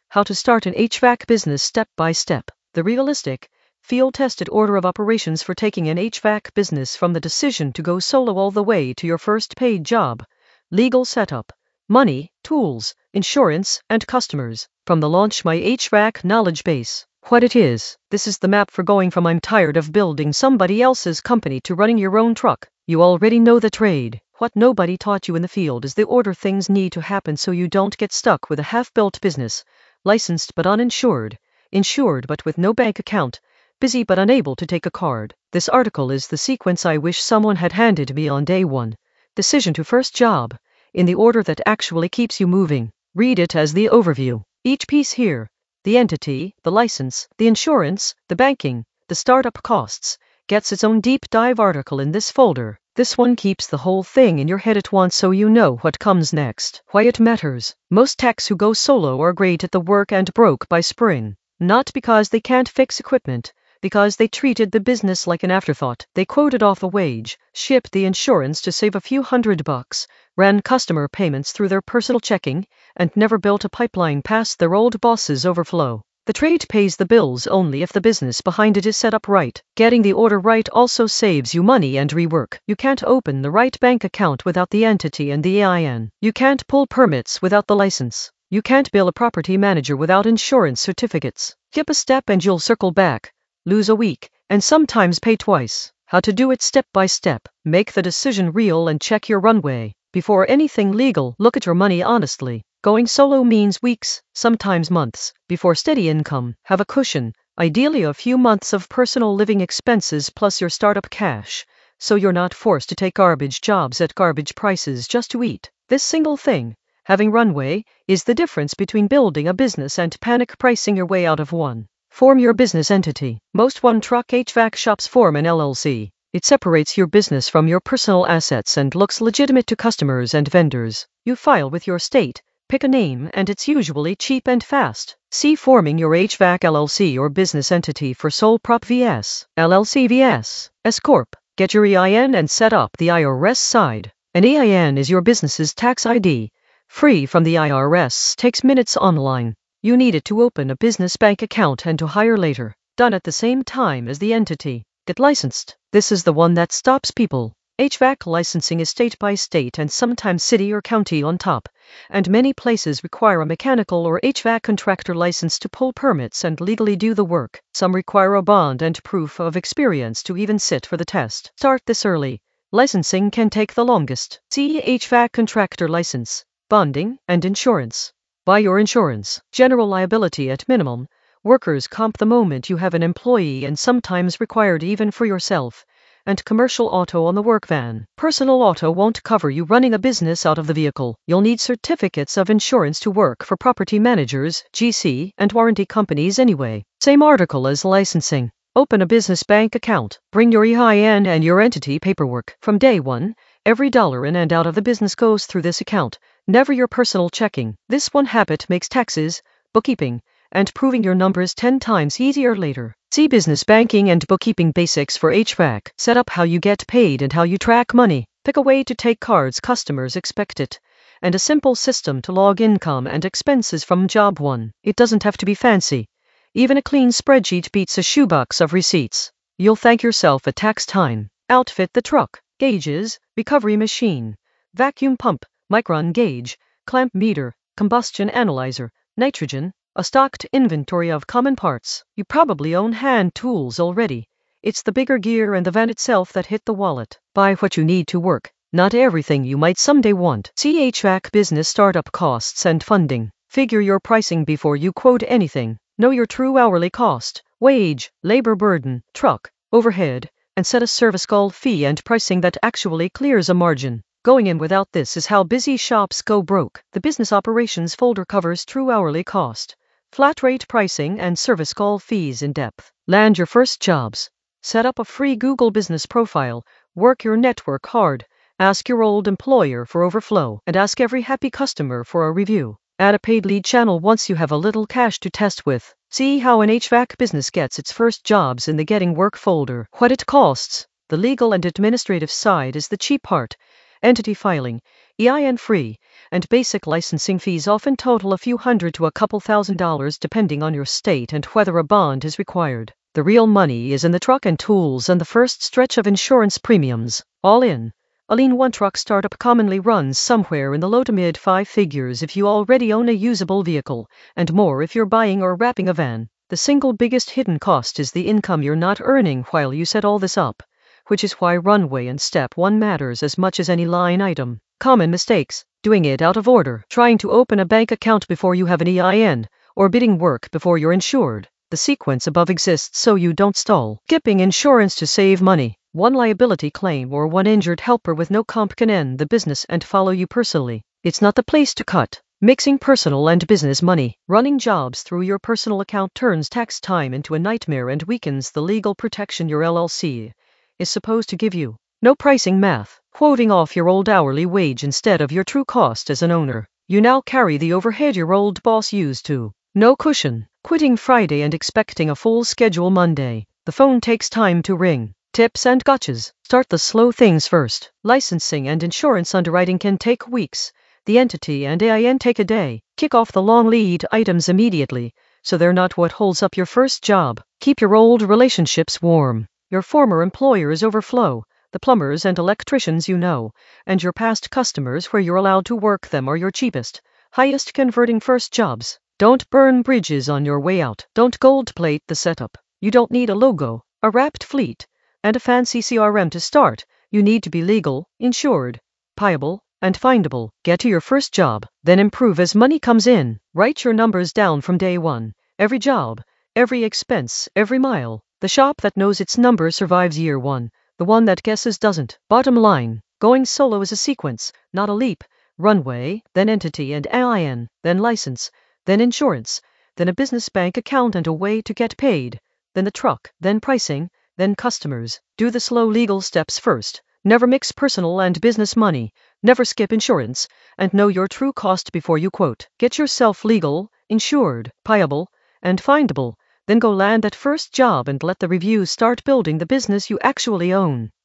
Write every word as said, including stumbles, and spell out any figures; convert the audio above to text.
How to start an H V A C business step by step. The realistic, field-tested order of operations for taking an H V A C business from the decision to go solo all the way to your first paid job. Legal setup, money, tools, insurance, and customers. From the Launch My H V A C knowledge base. What it is. This is the map for going from I'm tired of building somebody else's company to running your own truck. You already know the trade. What nobody taught you in the field is the order things need to happen so you don't get stuck with a half-built business. Licensed but uninsured. Insured but with no bank account. Busy but unable to take a card. This article is the sequence I wish someone had handed me on day one. Decision to first job. In the order that actually keeps you moving. Read it as the overview. Each piece here. The entity, the license, the insurance, the banking, the startup costs, gets its own deep dive article in this folder. This one keeps the whole thing in your head at once so you know what comes next. Why it matters. Most techs who go solo are great at the work and broke by spring. Not because they can't fix equipment, because they treated the business like an afterthought. They quoted off a wage, shipped the insurance to save a few hundred bucks, ran customer payments through their personal checking, and never built a pipeline past their old boss's overflow. The trade pays the bills only if the business behind it is set up right. Getting the order right also saves you money and rework. You can't open the right bank account without the entity and the E I N. You can't pull permits without the license. You can't bill a property manager without insurance certificates. Skip a step and you'll circle back. Lose a week, and sometimes pay twice. How to do it step by step. Make the decision real and check your runway. Before anything legal, look at your money honestly. Going solo means weeks, sometimes months, before steady income. Have a cushion, ideally a few months of personal living expenses plus your startup cash, so you're not forced to take garbage jobs at garbage prices just to eat. This single thing, having runway, is the difference between building a business and panic pricing your way out of one. Form your business entity. Most one-truck H V A C shops form an L L C. It separates your business from your personal assets and looks legitimate to customers and vendors. You file with your state, pick a name, and it's usually cheap and fast. See forming your H V A C L L C or business entity for Sole Prop vs. L L C vs. S Corp. Get your E I N and set up the I R S side. An E I N is your business's tax I D. Free from the I R S, takes minutes online. You need it to open a business bank account and to hire later. Done at the same time as the entity. Get licensed. This is the one that stops people. H V A C licensing is state by state and sometimes city or county on top, and many places require a mechanical or H V A C contractor license to pull permits and legally do the work. Some require a bond and proof of experience to even sit for the test. Start this early. Licensing can take the longest. See H V A C contractor license, bonding, and insurance. Buy your insurance. General liability at minimum. Workers' comp the moment you have an employee and sometimes required even for yourself. And commercial auto on the work van. Personal auto won't cover you running a business out of the vehicle. You'll need certificates of insurance to work for property managers, G C, and warranty companies anyway. Same article as licensing. Open a business bank account. Bring your E I N and your entity paperwork. From day one, every dollar in and out of the business goes through this account. Never your personal checking. This one habit makes taxes, bookkeeping, and proving your numbers ten times easier later. See business banking and bookkeeping basics for H V A C. Set up how you get paid and how you track money. Pick a way to take cards customers expect it. And a simple system to log income and expenses from job one. It doesn't have to be fancy. Even a clean spreadsheet beats a shoebox of receipts. You'll thank yourself at tax time. Outfit the truck. Gauges, recovery machine, vacuum pump, micron gauge, clamp meter, combustion analyzer, nitrogen, a stocked inventory of common parts. You probably own hand tools already. It's the bigger gear and the van itself that hit the wallet. Buy what you need to work, not everything you might someday want. See H V A C business startup costs and funding. Figure your pricing before you quote anything. Know your true hourly cost, wage, labor burden, truck, overhead, and set a service call fee and pricing that actually clears a margin. Going in without this is how busy shops go broke. The business operations folder covers true hourly cost, flat rate pricing, and service call fees in depth. Land your first jobs. Set up a free Google business profile. Work your network hard. Ask your old employer for overflow. And ask every happy customer for a review. Add a paid lead channel once you have a little cash to test with. See how an H V A C business gets its first jobs in the Getting Work folder. What it costs. The legal and administrative side is the cheap part. Entity filing, E I N free, and basic licensing fees often total a few hundred to a couple thousand dollars depending on your state and whether a bond is required. The real money is in the truck and tools and the first stretch of insurance premiums. All in, a lean one truck startup commonly runs somewhere in the low to mid five figures if you already own a usable vehicle, and more if you're buying or wrapping a van. The single biggest hidden cost is the income you're not earning while you set all this up, which is why runway and step one matters as much as any line item. Common mistakes: doing it out of order, trying to open a bank account before you have an E I N, or bidding work before you're insured. The sequence above exists so you don't stall. Skipping insurance to save money. One liability claim or one injured helper with no comp can end the business and follow you personally. It's not the place to cut. Mixing personal and business money. Running jobs through your personal account turns tax time into a nightmare and weakens the legal protection your L L C is supposed to give you. No pricing math. Quoting off your old hourly wage instead of your true cost as an owner. You now carry the overhead your old boss used to. No cushion. Quitting Friday and expecting a full schedule Monday. The phone takes time to ring. Tips and gotchas. Start the slow things first. Licensing and insurance underwriting can take weeks. The entity and A I N take a day. Kick off the long lead items immediately, so they're not what holds up your first job. Keep your old relationships warm. Your former employers overflow, the plumbers and electricians you know, and your past customers where you're allowed to work them are your cheapest, highest converting first jobs. Don't burn bridges on your way out. Don't gold plate the setup. You don't need a logo, a wrapped fleet, and a fancy C R M to start. You need to be legal, insured, payable, and findable. Get to your first job, then improve as money comes in. Write your numbers down from day one. Every job, every expense, every mile. The shop that knows its number survives year one. The one that guesses doesn't. Bottom line, going solo is a sequence, not a leap. Runway, then entity and A I N, then license, then insurance, then a business bank account and a way to get paid, then the truck, then pricing, then customers. Do the slow legal steps first. Never mix personal and business money. Never skip insurance, and know your true cost before you quote. Get yourself legal, insured, payable, and findable. Then go land that first job and let the reviews start building the business you actually own.